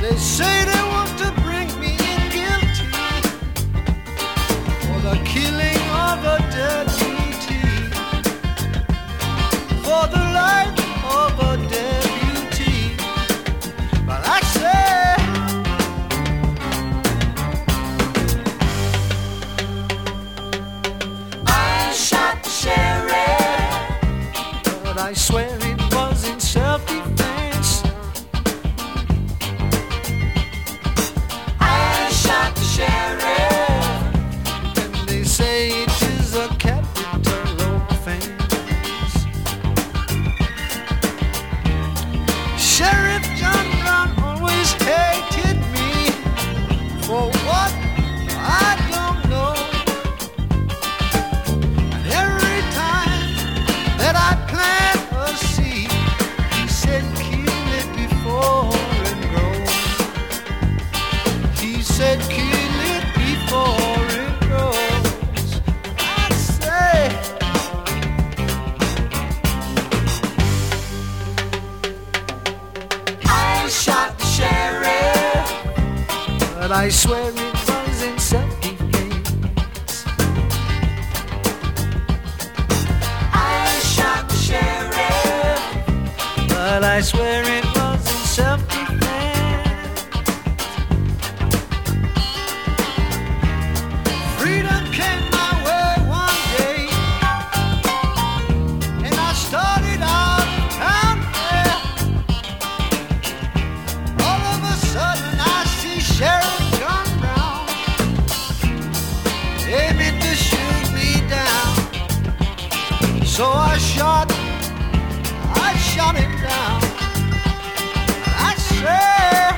They say they want to bring me in guilty for the killing of a deputy, for the life of a deputy. But I say, I shot the sheriff, but I swear it was in self-defense. I shot the sheriff, and they say it is a capital offense. Sheriff John Brown always hated me for what I don't know. And every time that I plant a seed, he said kill it before it grows. He said kill it before it grows. I say, I shot the sheriff, but I swear it was in self-defense. I shot the sheriff, but I swear it was in self-defense. Freedom came my way one day, and I started out town there. All of a sudden I see Sheriff John Brown aiming to shoot me down. So I shot him down. I said,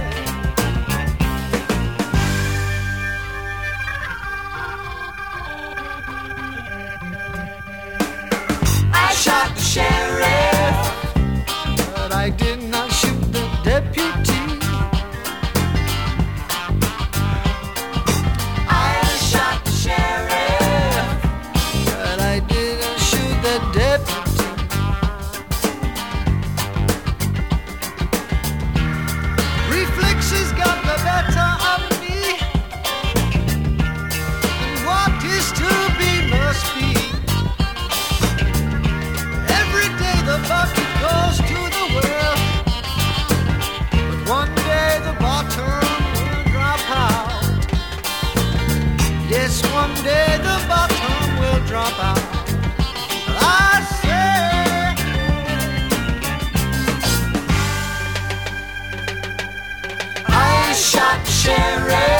I shot the sheriff, but I did not shoot the deputy. I shot the sheriff, but I didn't shoot the deputy. Reflexes got the better of me, and what is to be must be. Every day the bucket goes to the well, but one day the bottom will drop out. Yes, one day the bottom will drop out. I say, I shot the sheriff,